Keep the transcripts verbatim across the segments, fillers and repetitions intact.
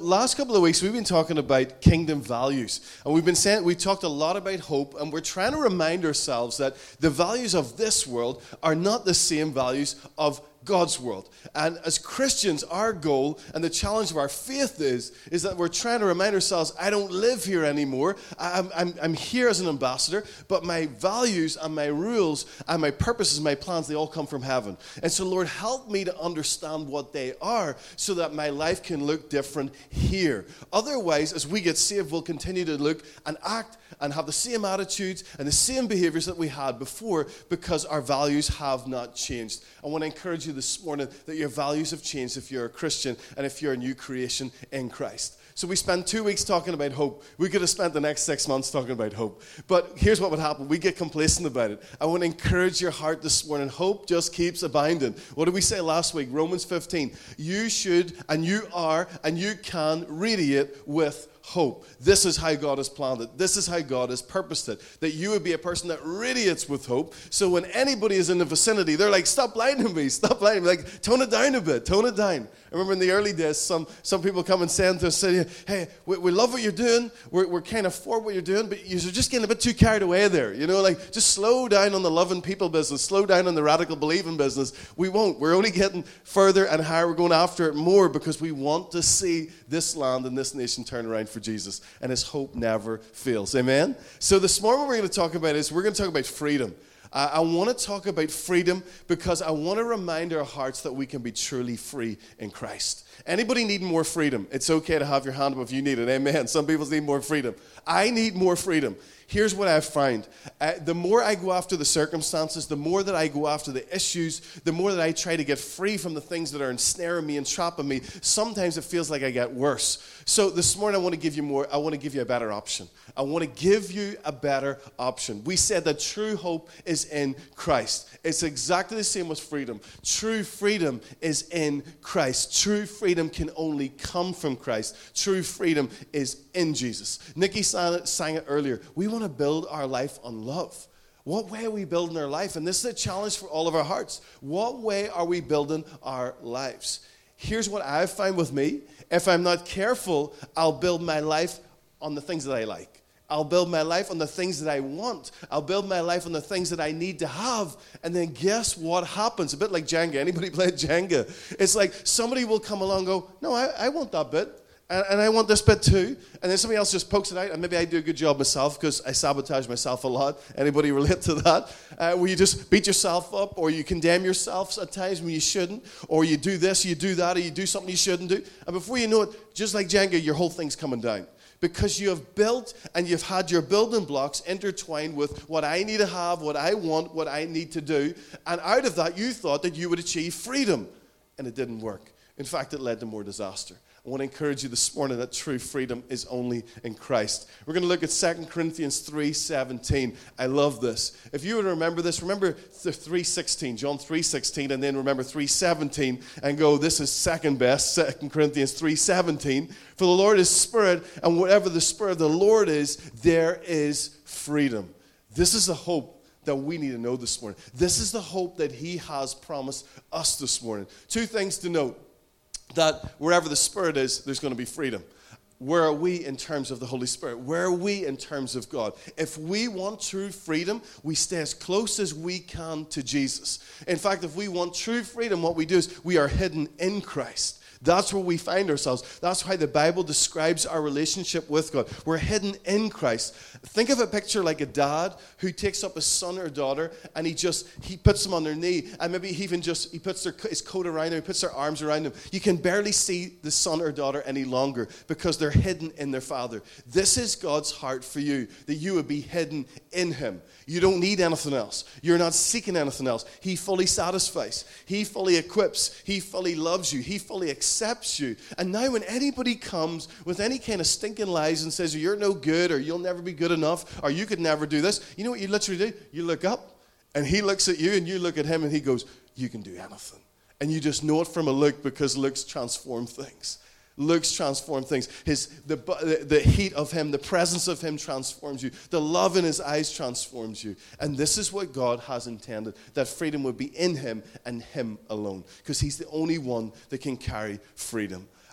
last couple of weeks, we've been talking about kingdom values. And we've been saying, we talked a lot about hope, and we're trying to remind ourselves that the values of this world are not the same values of God's world. And as Christians, our goal and the challenge of our faith is, is that we're trying to remind ourselves, I don't live here anymore. I'm, I'm, I'm here as an ambassador, but my values and my rules and my purposes, my plans, they all come from heaven. And so, Lord, help me to understand what they are so that my life can look different here. Otherwise, as we get saved, we'll continue to look and act and have the same attitudes and the same behaviors that we had before because our values have not changed. I want to encourage you this morning that your values have changed if you're a Christian and if you're a new creation in Christ. So we spent two weeks talking about hope. We could have spent the next six months talking about hope. But here's what would happen. We get complacent about it. I want to encourage your heart this morning. Hope just keeps abounding. What did we say last week? Romans fifteen. You should and you are and you can radiate with hope. This is how God has planned it. This is how God has purposed it. That you would be a person that radiates with hope. So when anybody is in the vicinity, they're like, stop blinding me. Stop blinding me. Like, tone it down a bit. Tone it down. I remember in the early days, some, some people come and say to us, say, hey, we, we love what you're doing. We're, we're kind of for what you're doing, but you're just getting a bit too carried away there. You know, like, just slow down on the loving people business. Slow down on the radical believing business. We won't. We're only getting further and higher. We're going after it more because we want to see this land and this nation turn around for Jesus. And his hope never fails. Amen? So this morning what we're going to talk about is we're going to talk about freedom. Uh, I want to talk about freedom because I want to remind our hearts that we can be truly free in Christ. Anybody need more freedom? It's okay to have your hand up if you need it. Amen. Some people need more freedom. I need more freedom. Here's what I've found. Uh, the more I go after the circumstances, the more that I go after the issues, the more that I try to get free from the things that are ensnaring me and trapping me, sometimes it feels like I get worse. So this morning I want to give you more, I want to give you a better option. I want to give you a better option. We said that true hope is in Christ. It's exactly the same as freedom. True freedom is in Christ. True freedom can only come from Christ. True freedom is in Jesus. Nikki sang it, sang it earlier. We want to build our life on love. What way are we building our life? And this is a challenge for all of our hearts. What way are we building our lives? Here's what I've found with me. If I'm not careful, I'll build my life on the things that I like. I'll build my life on the things that I want. I'll build my life on the things that I need to have. And then guess what happens? A bit like Jenga. Anybody play Jenga? It's like somebody will come along and go, no, I, I want that bit. And, and I want this bit too. And then somebody else just pokes it out. And maybe I do a good job myself because I sabotage myself a lot. Anybody relate to that? Uh, where you just beat yourself up or you condemn yourself at times when you shouldn't. Or you do this, you do that, or you do something you shouldn't do. And before you know it, just like Jenga, your whole thing's coming down. Because you have built and you've had your building blocks intertwined with what I need to have, what I want, what I need to do. And out of that, you thought that you would achieve freedom. And it didn't work. In fact, it led to more disaster. I want to encourage you this morning that true freedom is only in Christ. We're going to look at Second Corinthians three seventeen. I love this. If you would remember this, remember three sixteen, John three sixteen, and then remember three seventeen, and go, this is second best, Second Corinthians three seventeen. For the Lord is Spirit, and whatever the Spirit of the Lord is, there is freedom. This is the hope that we need to know this morning. This is the hope that he has promised us this morning. Two things to note. That wherever the Spirit is, there's going to be freedom. Where are we in terms of the Holy Spirit? Where are we in terms of God? If we want true freedom, we stay as close as we can to Jesus. In fact, if we want true freedom, what we do is we are hidden in Christ. That's where we find ourselves. That's how the Bible describes our relationship with God. We're hidden in Christ. Think of a picture like a dad who takes up his son or daughter and he just, he puts them on their knee and maybe he even just, he puts their, his coat around them, he puts their arms around them. You can barely see the son or daughter any longer because they're hidden in their father. This is God's heart for you, that you would be hidden in him. You don't need anything else. You're not seeking anything else. He fully satisfies. He fully equips. He fully loves you. He fully accepts you. And now when anybody comes with any kind of stinking lies and says, you're no good or you'll never be good enough or you could never do this, you know what you literally do? You look up and he looks at you and you look at him and he goes, you can do anything. And you just know it from a look because looks transform things. Looks transform things. His the, the heat of him, the presence of him transforms you. The love in his eyes transforms you. And this is what God has intended, that freedom would be in him and him alone. Because he's the only one that can carry freedom.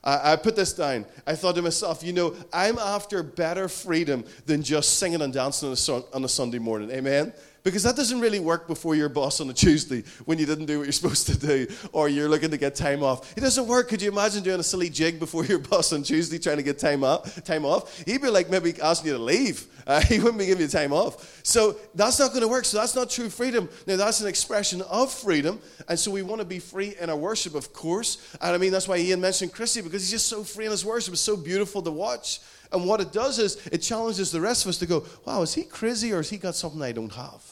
I, I put this down. I thought to myself, you know, I'm after better freedom than just singing and dancing on a, sun, on a Sunday morning. Amen? Because that doesn't really work before your boss on a Tuesday when you didn't do what you're supposed to do, or you're looking to get time off. It doesn't work. Could you imagine doing a silly jig before your boss on Tuesday trying to get time off? Time off? He'd be like maybe asking you to leave. Uh, he wouldn't be giving you time off. So that's not going to work. So that's not true freedom. Now, that's an expression of freedom. And so we want to be free in our worship, of course. And I mean, that's why Ian mentioned Chrissy, because he's just so free in his worship. It's so beautiful to watch. And what it does is it challenges the rest of us to go, wow, is he crazy or has he got something I don't have?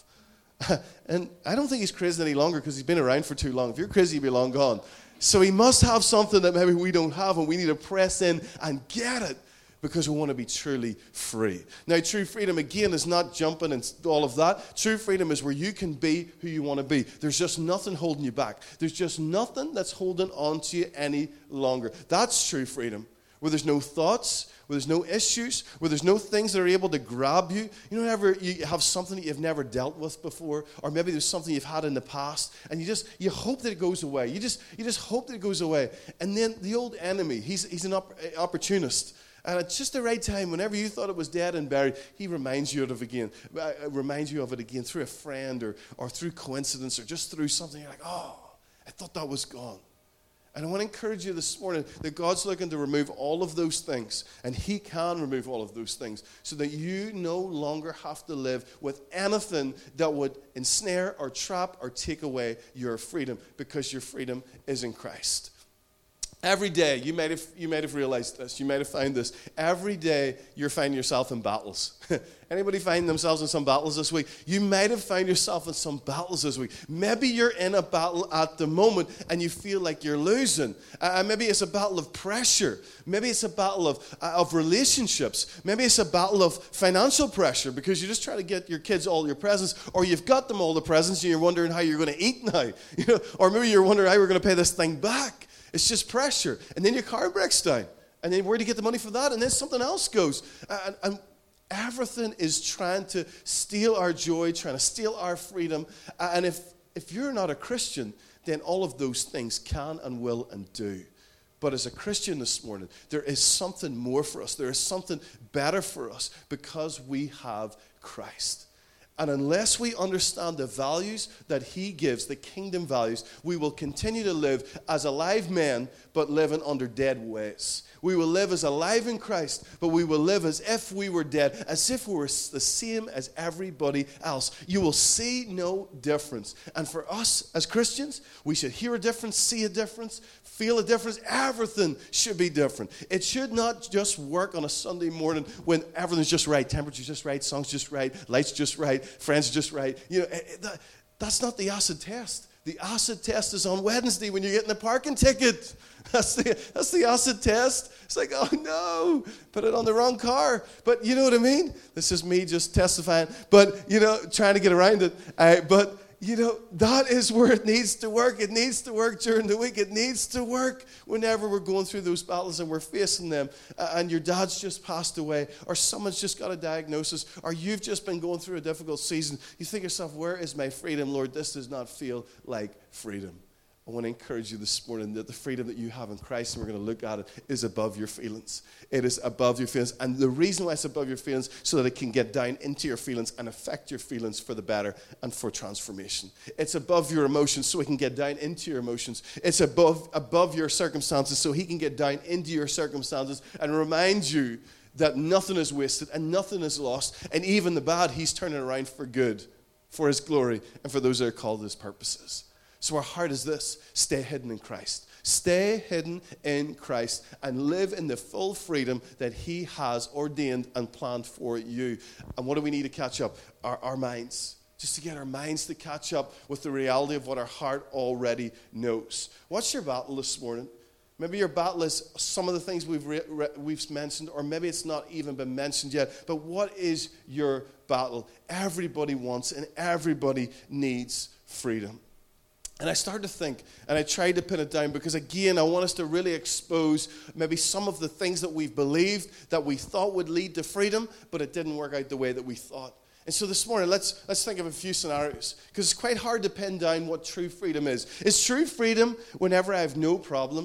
And I don't think he's crazy any longer because he's been around for too long. If you're crazy, you'd be long gone. So he must have something that maybe we don't have, and we need to press in and get it because we want to be truly free. Now, true freedom, again, is not jumping and all of that. True freedom is where you can be who you want to be. There's just nothing holding you back. There's just nothing that's holding on to you any longer. That's true freedom, where there's no thoughts, where there's no issues, where there's no things that are able to grab you. You know, whenever you have something that you've never dealt with before, or maybe there's something you've had in the past, and you just, you hope that it goes away. You just, you just hope that it goes away. And then the old enemy, he's, he's an op- opportunist. And at just the right time, whenever you thought it was dead and buried, he reminds you of it again, uh, reminds you of it again through a friend or, or through coincidence or just through something. You're like, oh, I thought that was gone. And I want to encourage you this morning that God's looking to remove all of those things, and he can remove all of those things, so that you no longer have to live with anything that would ensnare or trap or take away your freedom, because your freedom is in Christ. Every day, you might have you might have realized this, you might have found this. Every day, you're finding yourself in battles. Anybody find themselves in some battles this week? You might have found yourself in some battles this week. Maybe you're in a battle at the moment and you feel like you're losing. Uh, maybe it's a battle of pressure. Maybe it's a battle of, uh, of relationships. Maybe it's a battle of financial pressure because you're just trying to get your kids all your presents, or you've got them all the presents and you're wondering how you're going to eat now. You know, or maybe you're wondering how you're going to pay this thing back. It's just pressure. And then your car breaks down. And then where do you get the money for that? And then something else goes. And, and everything is trying to steal our joy, trying to steal our freedom. And if, if you're not a Christian, then all of those things can and will and do. But as a Christian this morning, there is something more for us. There is something better for us because we have Christ. And unless we understand the values that he gives, the kingdom values, we will continue to live as alive men, but living under dead ways. We will live as alive in Christ, but we will live as if we were dead, as if we were the same as everybody else. You will see no difference. And for us as Christians, we should hear a difference, see a difference, feel a difference. Everything should be different. It should not just work on a Sunday morning when everything's just right, temperature's just right, song's just right, lights just right, friends just right. You know, that, that's not the acid test. The acid test is on Wednesday when you're getting a parking ticket. That's the, that's the acid test. It's like, oh no, put it on the wrong car. But you know what I mean? This is me just testifying. But, you know, trying to get around it. Uh, but, you know, that is where it needs to work. It needs to work during the week. It needs to work whenever we're going through those battles and we're facing them. Uh, and your dad's just passed away, or someone's just got a diagnosis, or you've just been going through a difficult season. You think to yourself, where is my freedom, Lord? This does not feel like freedom. I want to encourage you this morning that the freedom that you have in Christ, and we're going to look at it, is above your feelings. It is above your feelings. And the reason why it's above your feelings, so that it can get down into your feelings and affect your feelings for the better and for transformation. It's above your emotions, so it can get down into your emotions. It's above, above your circumstances, so he can get down into your circumstances and remind you that nothing is wasted and nothing is lost. And even the bad, he's turning around for good, for his glory, and for those that are called to his purposes. So our heart is this: stay hidden in Christ. Stay hidden in Christ and live in the full freedom that he has ordained and planned for you. And what do we need to catch up? Our, our minds. Just to get our minds to catch up with the reality of what our heart already knows. What's your battle this morning? Maybe your battle is some of the things we've re- re- we've mentioned, or maybe it's not even been mentioned yet. But what is your battle? Everybody wants and everybody needs freedom. And I started to think, and I tried to pin it down, because again, I want us to really expose maybe some of the things that we've believed that we thought would lead to freedom, but it didn't work out the way that we thought. And so this morning, let's let's think of a few scenarios, because it's quite hard to pin down what true freedom is. Is true freedom whenever I have no problems?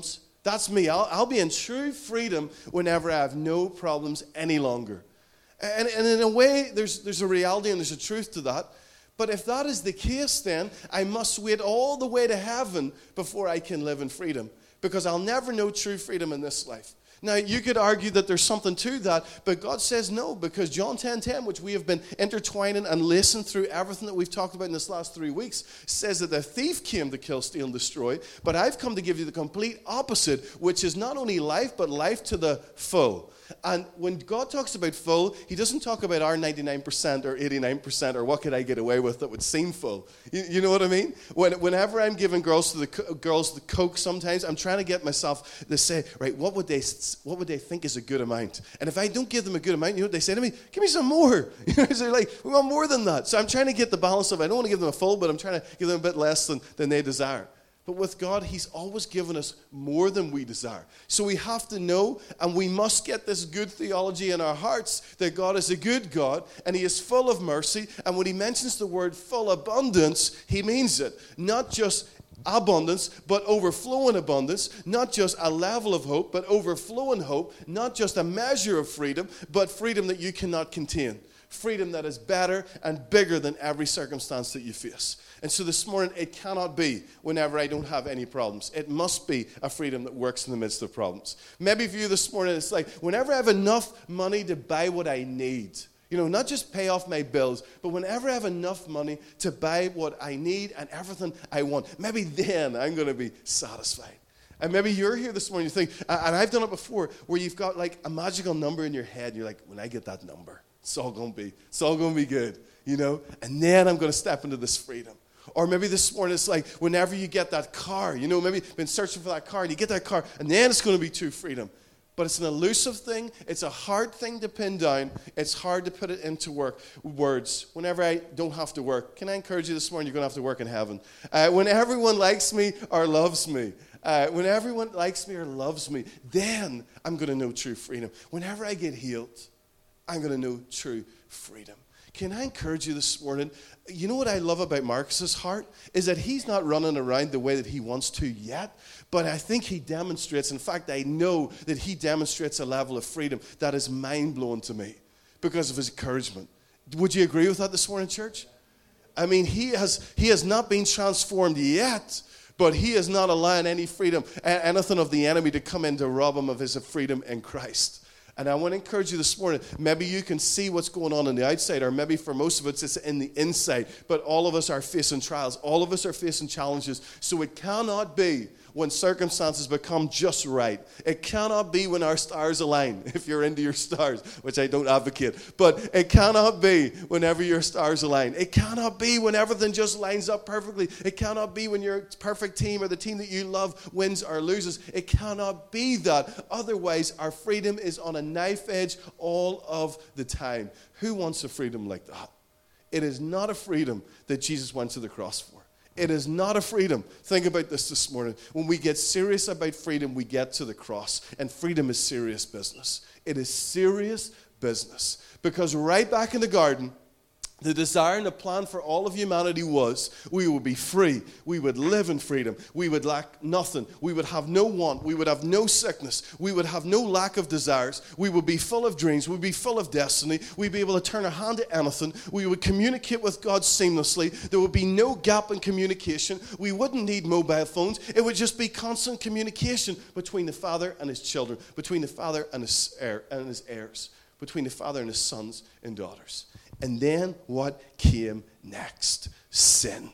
That's me. I'll, I'll be in true freedom whenever I have no problems any longer. And, and in a way, there's, there's a reality and there's a truth to that. But if that is the case, then I must wait all the way to heaven before I can live in freedom, because I'll never know true freedom in this life. Now, you could argue that there's something to that, but God says no, because John ten ten, which we have been intertwining and listening through everything that we've talked about in this last three weeks, says that the thief came to kill, steal, and destroy, but I've come to give you the complete opposite, which is not only life, but life to the full. And when God talks about full, he doesn't talk about our ninety-nine percent or eighty-nine percent or what could I get away with that would seem full. You, you know what I mean? When, whenever I'm giving girls to the girls the Coke, sometimes I'm trying to get myself to say, right, what would they what would they think is a good amount? And if I don't give them a good amount, you know what they say to me? Give me some more. You know, they're like, we want more than that. So I'm trying to get the balance of, I don't want to give them a full, but I'm trying to give them a bit less than, than they desire. But with God, he's always given us more than we desire. So we have to know, and we must get this good theology in our hearts, that God is a good God, and he is full of mercy. And when he mentions the word full abundance, he means it. Not just abundance, but overflowing abundance. Not just a level of hope, but overflowing hope. Not just a measure of freedom, but freedom that you cannot contain. Freedom that is better and bigger than every circumstance that you face. And so this morning, it cannot be whenever I don't have any problems. It must be a freedom that works in the midst of problems. Maybe for you this morning, it's like, whenever I have enough money to buy what I need, you know, not just pay off my bills, but whenever I have enough money to buy what I need and everything I want, maybe then I'm going to be satisfied. And maybe you're here this morning, you think, and I've done it before, where you've got like a magical number in your head, and you're like, when I get that number, it's all going to be, it's all going to be good, you know? And then I'm going to step into this freedom. Or maybe this morning it's like whenever you get that car, you know, maybe you've been searching for that car and you get that car, and then it's going to be true freedom. But it's an elusive thing. It's a hard thing to pin down. It's hard to put it into work words. Whenever I don't have to work, can I encourage you this morning, you're going to have to work in heaven. Uh, when everyone likes me or loves me, uh, when everyone likes me or loves me, then I'm going to know true freedom. Whenever I get healed, I'm going to know true freedom. Can I encourage you this morning? You know what I love about Marcus's heart? Is that he's not running around the way that he wants to yet, but I think he demonstrates, in fact, I know that he demonstrates a level of freedom that is mind-blowing to me because of his encouragement. Would you agree with that this morning, church? I mean, he has he has not been transformed yet, but he is not allowing any freedom, anything of the enemy to come in to rob him of his freedom in Christ. And I want to encourage you this morning, maybe you can see what's going on on the outside, or maybe for most of us it's in the inside, but all of us are facing trials. All of us are facing challenges. So it cannot be when circumstances become just right. It cannot be when our stars align, if you're into your stars, which I don't advocate. But it cannot be whenever your stars align. It cannot be when everything just lines up perfectly. It cannot be when your perfect team or the team that you love wins or loses. It cannot be that. Otherwise, our freedom is on a knife edge all of the time. Who wants a freedom like that? It is not a freedom that Jesus went to the cross for. It is not a freedom. Think about this this morning. When we get serious about freedom, we get to the cross. And freedom is serious business. It is serious business. Because right back in the garden, the desire and the plan for all of humanity was we would be free. We would live in freedom. We would lack nothing. We would have no want. We would have no sickness. We would have no lack of desires. We would be full of dreams. We'd be full of destiny. We'd be able to turn our hand to anything. We would communicate with God seamlessly. There would be no gap in communication. We wouldn't need mobile phones. It would just be constant communication between the Father and his children, between the Father and his heir and his heirs, between the Father and his sons and daughters. And then what came next? Sin.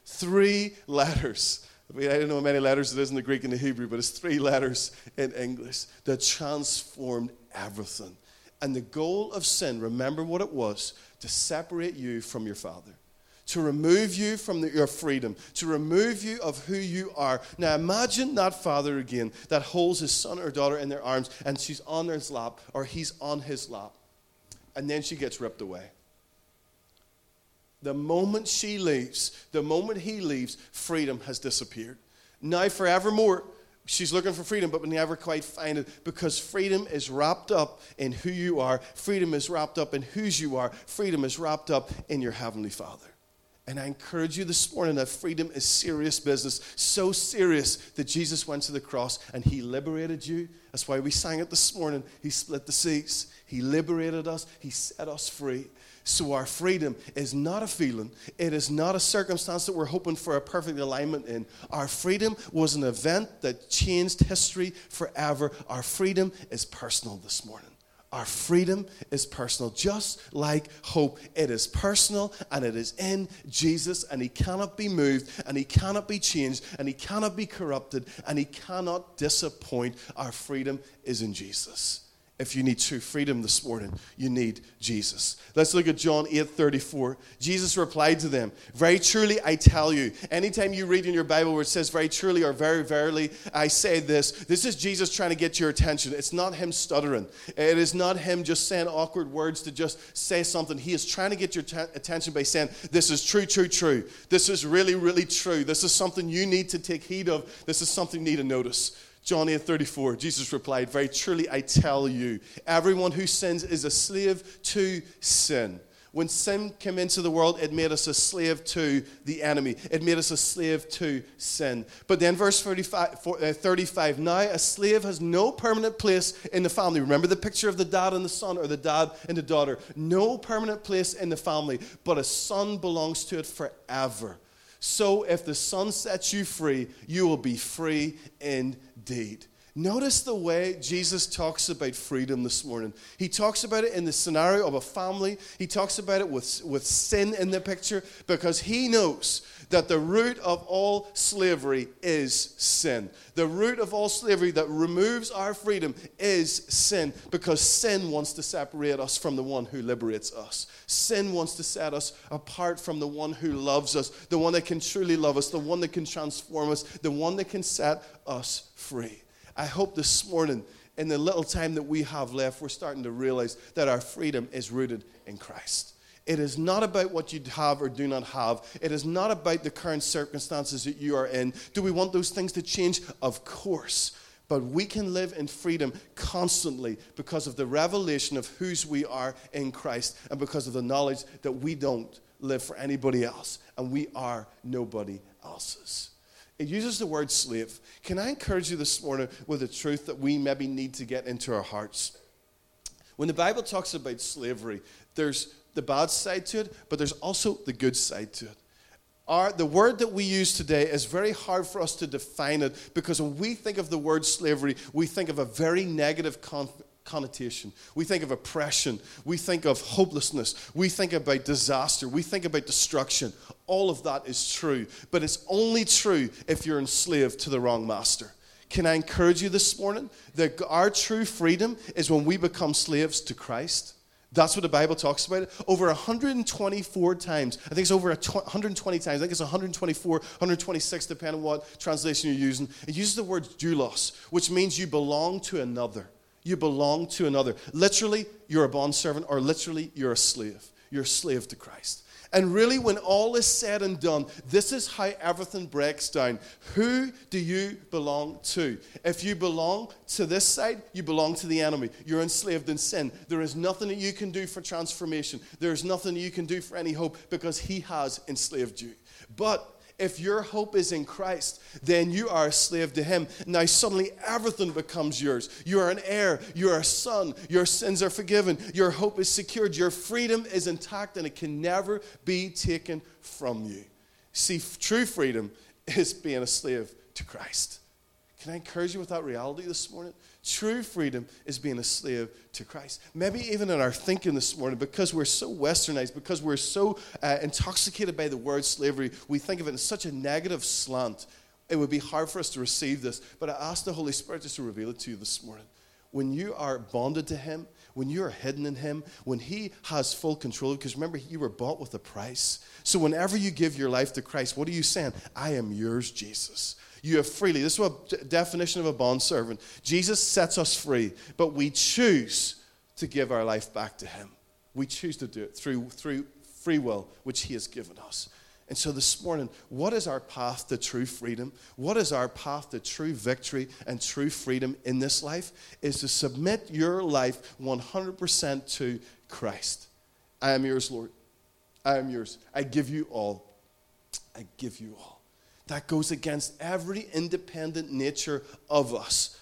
Three letters. I mean, I don't know how many letters it is in the Greek and the Hebrew, but it's three letters in English that transformed everything. And the goal of sin, remember what it was, to separate you from your Father, to remove you from the, your freedom, to remove you of who you are. Now imagine that father again that holds his son or daughter in their arms, and she's on his lap, or he's on his lap, and then she gets ripped away. The moment she leaves, the moment he leaves, freedom has disappeared. Now forevermore, she's looking for freedom, but will never quite find it, because freedom is wrapped up in who you are. Freedom is wrapped up in whose you are. Freedom is wrapped up in your Heavenly Father. And I encourage you this morning that freedom is serious business. So serious that Jesus went to the cross and he liberated you. That's why we sang it this morning. He split the seas. He liberated us. He set us free. So our freedom is not a feeling. It is not a circumstance that we're hoping for a perfect alignment in. Our freedom was an event that changed history forever. Our freedom is personal this morning. Our freedom is personal, just like hope. It is personal, and it is in Jesus, and he cannot be moved, and he cannot be changed, and he cannot be corrupted, and he cannot disappoint. Our freedom is in Jesus. If you need true freedom this morning, you need Jesus. Let's look at John eight thirty-four. Jesus replied to them, very truly I tell you. Anytime you read in your Bible where it says very truly or very verily, I say this. This is Jesus trying to get your attention. It's not him stuttering. It is not him just saying awkward words to just say something. He is trying to get your t- attention by saying, this is true, true, true. This is really, really true. This is something you need to take heed of. This is something you need to notice. John eight thirty-four, Jesus replied, very truly I tell you, everyone who sins is a slave to sin. When sin came into the world, it made us a slave to the enemy. It made us a slave to sin. But then verse thirty-five, now a slave has no permanent place in the family. Remember the picture of the dad and the son, or the dad and the daughter. No permanent place in the family, but a son belongs to it forever. So if the Son sets you free, you will be free indeed. Notice the way Jesus talks about freedom this morning. He talks about it in the scenario of a family. He talks about it with, with sin in the picture, because he knows that the root of all slavery is sin. The root of all slavery that removes our freedom is sin, because sin wants to separate us from the one who liberates us. Sin wants to set us apart from the one who loves us, the one that can truly love us, the one that can transform us, the one that can set us free. I hope this morning, in the little time that we have left, we're starting to realize that our freedom is rooted in Christ. It is not about what you have or do not have. It is not about the current circumstances that you are in. Do we want those things to change? Of course. But we can live in freedom constantly because of the revelation of whose we are in Christ, and because of the knowledge that we don't live for anybody else, and we are nobody else's. It uses the word slave. Can I encourage you this morning with the truth that we maybe need to get into our hearts? When the Bible talks about slavery, there's the bad side to it, but there's also the good side to it. Our, the word that we use today is very hard for us to define it, because when we think of the word slavery, we think of a very negative con- connotation. We think of oppression. We think of hopelessness. We think about disaster. We think about destruction. All of that is true, but it's only true if you're enslaved to the wrong master. Can I encourage you this morning that our true freedom is when we become slaves to Christ? That's what the Bible talks about. Over one hundred twenty-four times. I think it's over one hundred twenty times. I think it's one hundred twenty-four, one hundred twenty-six, depending on what translation you're using. It uses the word doulos, which means you belong to another. You belong to another. Literally, you're a bondservant, or literally, you're a slave. You're a slave to Christ. And really, when all is said and done, this is how everything breaks down. Who do you belong to? If you belong to this side, you belong to the enemy. You're enslaved in sin. There is nothing that you can do for transformation. There is nothing that you can do for any hope, because he has enslaved you. But if your hope is in Christ, then you are a slave to him. Now suddenly everything becomes yours. You are an heir. You are a son. Your sins are forgiven. Your hope is secured. Your freedom is intact, and it can never be taken from you. See, true freedom is being a slave to Christ. Can I encourage you with that reality this morning? True freedom is being a slave to Christ. Maybe even in our thinking this morning, because we're so westernized, because we're so uh, intoxicated by the word slavery, we think of it in such a negative slant. It would be hard for us to receive this. But I ask the Holy Spirit just to reveal it to you this morning. When you are bonded to him, when you are hidden in him, when he has full control, because remember, you were bought with a price. So whenever you give your life to Christ, what are you saying? I am yours, Jesus. You have freely. This is what the definition of a bondservant. Jesus sets us free, but we choose to give our life back to him. We choose to do it through, through free will, which he has given us. And so this morning, what is our path to true freedom? What is our path to true victory and true freedom in this life? Is to submit your life one hundred percent to Christ. I am yours, Lord. I am yours. I give you all. I give you all. That goes against every independent nature of us.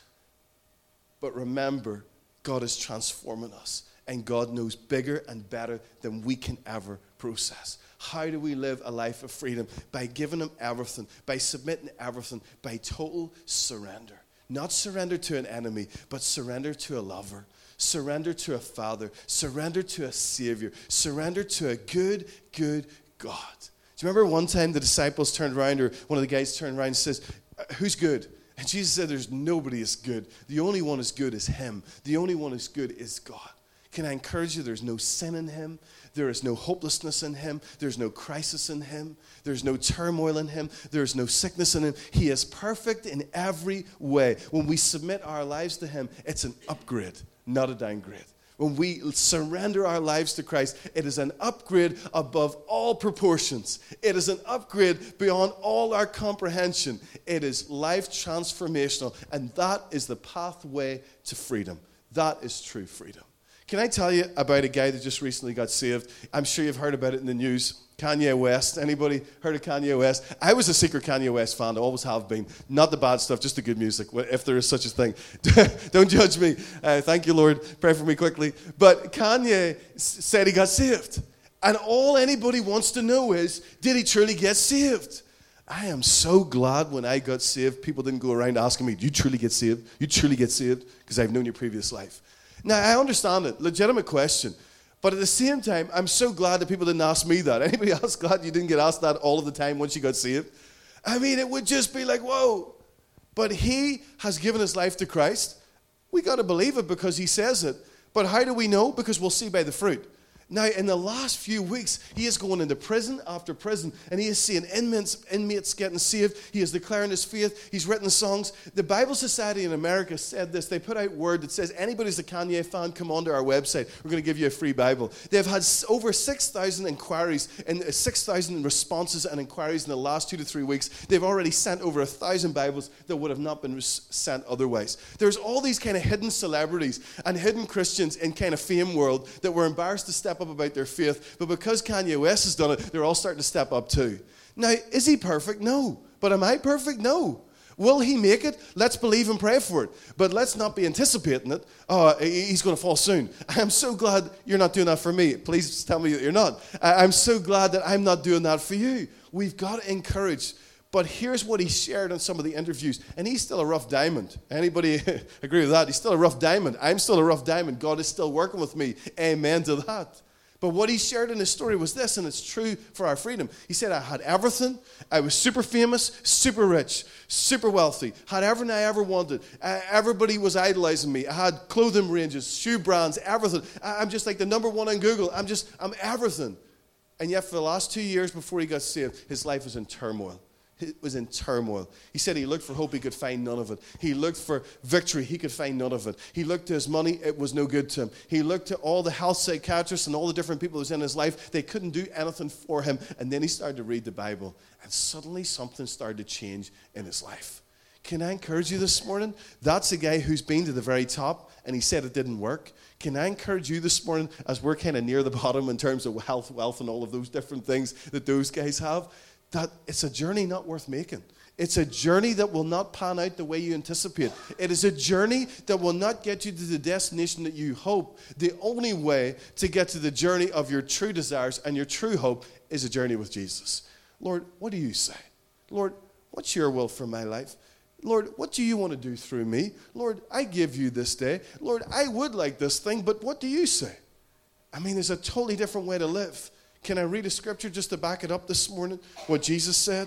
But remember, God is transforming us, and God knows bigger and better than we can ever process. How do we live a life of freedom? By giving him everything, by submitting everything, by total surrender. Not surrender to an enemy, but surrender to a lover. Surrender to a father. Surrender to a savior. Surrender to a good, good God. Do you remember one time the disciples turned around, or one of the guys turned around and says, who's good? And Jesus said, there's nobody is good. The only one is good is him. The only one is good is God. Can I encourage you, there's no sin in him. There is no hopelessness in him. There's no crisis in him. There's no turmoil in him. There's no sickness in him. He is perfect in every way. When we submit our lives to him, it's an upgrade, not a downgrade. When we surrender our lives to Christ, it is an upgrade above all proportions. It is an upgrade beyond all our comprehension. It is life transformational, and that is the pathway to freedom. That is true freedom. Can I tell you about a guy that just recently got saved? I'm sure you've heard about it in the news. Kanye West. Anybody heard of Kanye West? I was a secret Kanye West fan. I always have been. Not the bad stuff, just the good music, if there is such a thing. Don't judge me. Uh, thank you, Lord. Pray for me quickly. But Kanye said he got saved. And all anybody wants to know is, did he truly get saved? I am so glad when I got saved, people didn't go around asking me, do you truly get saved? You truly get saved? Because I've known your previous life. Now, I understand it. Legitimate question. But at the same time, I'm so glad that people didn't ask me that. Anybody else glad you didn't get asked that all of the time once you got saved? I mean, it would just be like, whoa. But he has given his life to Christ. We got to believe it because he says it. But how do we know? Because we'll see by the fruit. Now, in the last few weeks, he is going into prison after prison, and he is seeing inmates, inmates getting saved. He is declaring his faith. He's written songs. The Bible Society in America said this. They put out word that says, anybody's a Kanye fan, come onto our website. We're going to give you a free Bible. They've had over six thousand inquiries, and six thousand responses and inquiries in the last two to three weeks. They've already sent over one thousand Bibles that would have not been sent otherwise. There's all these kind of hidden celebrities and hidden Christians in kind of fame world that were embarrassed to step up about their faith, but because Kanye West has done it, they're all starting to step up too. Now, is he perfect? No. But am I perfect? No. Will he make it? Let's believe and pray for it. But let's not be anticipating it. Oh, he's going to fall soon. I'm so glad you're not doing that for me. Please tell me that you're not. I'm so glad that I'm not doing that for you. We've got to encourage. But here's what he shared on some of the interviews. And he's still a rough diamond. Anybody agree with that? He's still a rough diamond. I'm still a rough diamond. God is still working with me. Amen to that. But what he shared in his story was this, and it's true for our freedom. He said, I had everything. I was super famous, super rich, super wealthy. Had everything I ever wanted. Uh, everybody was idolizing me. I had clothing ranges, shoe brands, everything. I, I'm just like the number one on Google. I'm just, I'm everything. And yet for the last two years before he got saved, his life was in turmoil. It was in turmoil. He said he looked for hope, he could find none of it. He looked for victory, he could find none of it. He looked to his money, it was no good to him. He looked to all the health psychiatrists and all the different people who was in his life. They couldn't do anything for him. And then he started to read the Bible. And suddenly something started to change in his life. Can I encourage you this morning? That's a guy who's been to the very top, and he said it didn't work. Can I encourage you this morning, as we're kind of near the bottom in terms of health, wealth, and all of those different things that those guys have, that it's a journey not worth making. It's a journey that will not pan out the way you anticipate. It is a journey that will not get you to the destination that you hope. The only way to get to the journey of your true desires and your true hope is a journey with Jesus. Lord, what do you say? Lord, what's your will for my life? Lord, what do you want to do through me? Lord, I give you this day. Lord, I would like this thing, but what do you say? I mean, there's a totally different way to live. Can I read a scripture just to back it up this morning? What Jesus said?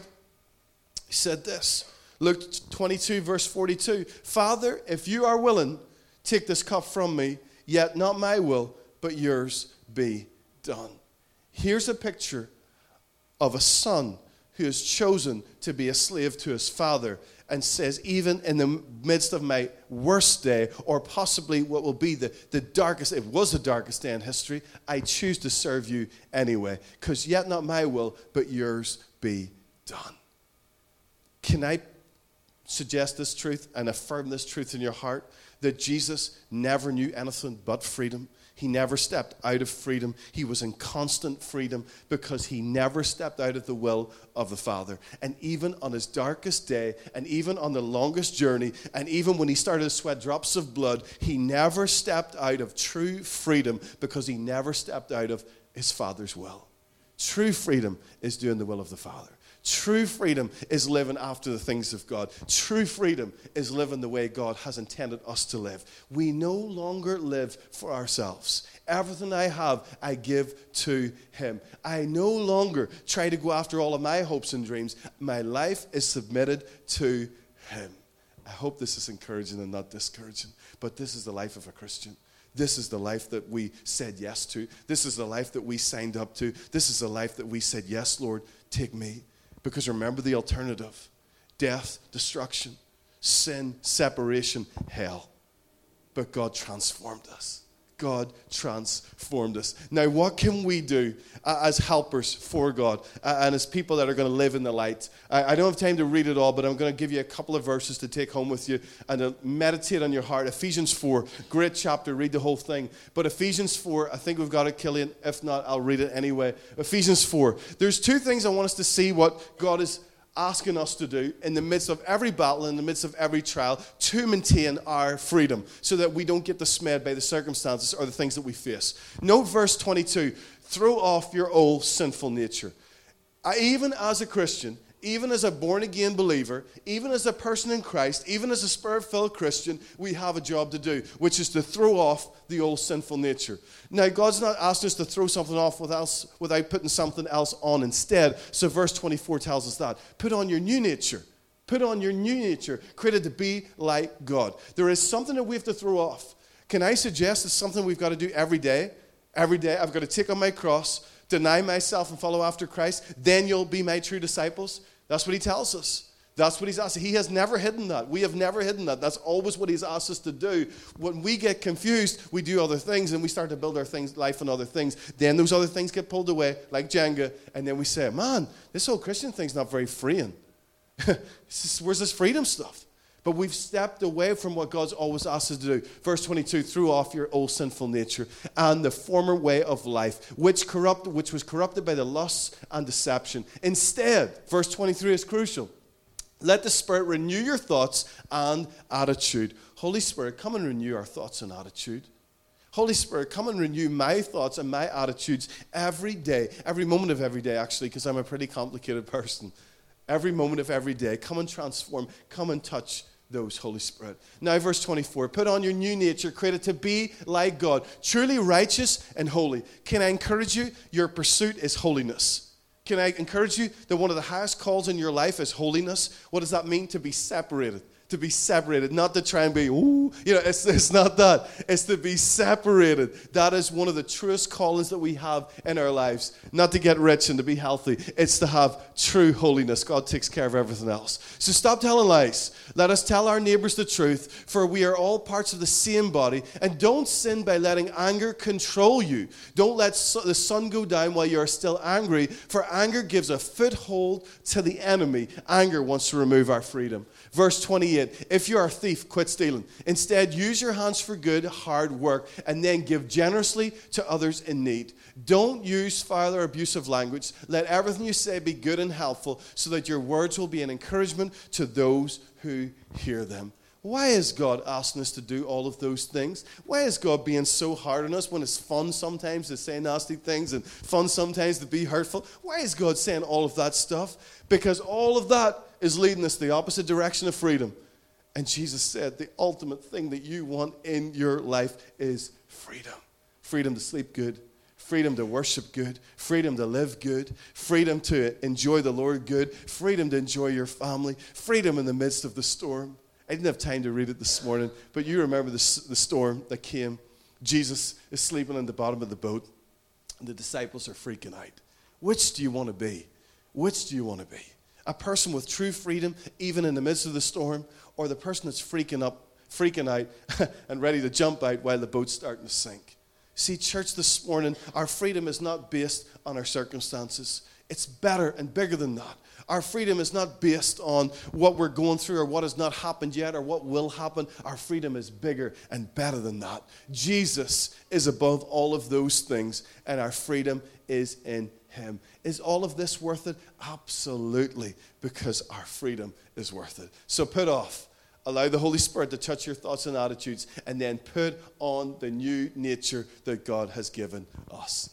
He said this. Luke twenty-two, verse forty-two. Father, if you are willing, take this cup from me, yet not my will, but yours be done. Here's a picture of a son who has chosen to be a slave to his father and says, even in the midst of my worst day, or possibly what will be the, the darkest, it was the darkest day in history, I choose to serve you anyway, because yet not my will, but yours be done. Can I suggest this truth and affirm this truth in your heart? that Jesus never knew anything but freedom. He never stepped out of freedom. He was in constant freedom because he never stepped out of the will of the Father. And even on his darkest day, and even on the longest journey, and even when he started to sweat drops of blood, he never stepped out of true freedom because he never stepped out of his Father's will. True freedom is doing the will of the Father. True freedom is living after the things of God. True freedom is living the way God has intended us to live. We no longer live for ourselves. Everything I have, I give to him. I no longer try to go after all of my hopes and dreams. My life is submitted to him. I hope this is encouraging and not discouraging, but this is the life of a Christian. This is the life that we said yes to. This is the life that we signed up to. This is the life that we said, yes, Lord, take me. Because remember the alternative: death, destruction, sin, separation, hell. But God transformed us. God transformed us. Now, what can we do uh, as helpers for God uh, and as people that are going to live in the light? I, I don't have time to read it all, but I'm going to give you a couple of verses to take home with you and to meditate on your heart. Ephesians four, great chapter, read the whole thing. But Ephesians four, I think we've got it, Killian. If not, I'll read it anyway. Ephesians four. There's two things I want us to see what God is asking us to do in the midst of every battle, in the midst of every trial, to maintain our freedom so that we don't get dismayed by the circumstances or the things that we face. Note verse twenty-two, throw off your old sinful nature. I, even as a Christian, even as a born-again believer, even as a person in Christ, even as a Spirit-filled Christian, we have a job to do, which is to throw off the old sinful nature. Now, God's not asking us to throw something off without, without putting something else on instead. So verse twenty-four tells us that. Put on your new nature. Put on your new nature, created to be like God. There is something that we have to throw off. Can I suggest it's something we've got to do every day? Every day I've got to take on my cross, deny myself and follow after Christ. Then you'll be my true disciples. That's what he tells us. That's what he's asked. He has never hidden that. We have never hidden that. That's always what he's asked us to do. When we get confused, we do other things and we start to build our things, life on other things. Then those other things get pulled away, like Jenga, and then we say, man, this whole Christian thing's not very freeing. Where's this freedom stuff? But we've stepped away from what God's always asked us to do. Verse twenty-two, throw off your old sinful nature and the former way of life, which corrupt, which was corrupted by the lusts and deception. Instead, verse twenty-three is crucial. Let the Spirit renew your thoughts and attitude. Holy Spirit, come and renew our thoughts and attitude. Holy Spirit, come and renew my thoughts and my attitudes every day, every moment of every day, actually, because I'm a pretty complicated person. Every moment of every day, come and transform, come and touch those, Holy Spirit. Now, verse twenty-four, put on your new nature, created to be like God, truly righteous and holy. Can I encourage you? Your pursuit is holiness. Can I encourage you that one of the highest calls in your life is holiness? What does that mean? To be separated. To be separated, not to try and be, ooh, you know, it's, it's not that. It's to be separated. That is one of the truest callings that we have in our lives. Not to get rich and to be healthy. It's to have true holiness. God takes care of everything else. So stop telling lies. Let us tell our neighbors the truth, for we are all parts of the same body. And don't sin by letting anger control you. Don't let the sun go down while you are still angry, for anger gives a foothold to the enemy. Anger wants to remove our freedom. Verse twenty-eight, if you are a thief, quit stealing. Instead, use your hands for good, hard work, and then give generously to others in need. Don't use foul or abusive language. Let everything you say be good and helpful, so that your words will be an encouragement to those who hear them. Why is God asking us to do all of those things? Why is God being so hard on us when it's fun sometimes to say nasty things and fun sometimes to be hurtful? Why is God saying all of that stuff? Because all of that is leading us the opposite direction of freedom. And Jesus said the ultimate thing that you want in your life is freedom. Freedom to sleep good. Freedom to worship good. Freedom to live good. Freedom to enjoy the Lord good. Freedom to enjoy your family. Freedom in the midst of the storm. I didn't have time to read it this morning, but you remember the, the storm that came. Jesus is sleeping on the bottom of the boat, and the disciples are freaking out. Which do you want to be? Which do you want to be? A person with true freedom, even in the midst of the storm, or the person that's freaking up, freaking out, and ready to jump out while the boat's starting to sink? See, church, this morning, our freedom is not based on our circumstances. It's better and bigger than that. Our freedom is not based on what we're going through or what has not happened yet or what will happen. Our freedom is bigger and better than that. Jesus is above all of those things, and our freedom is in him. Is all of this worth it? Absolutely, because our freedom is worth it. So put off. Allow the Holy Spirit to touch your thoughts and attitudes, and then put on the new nature that God has given us.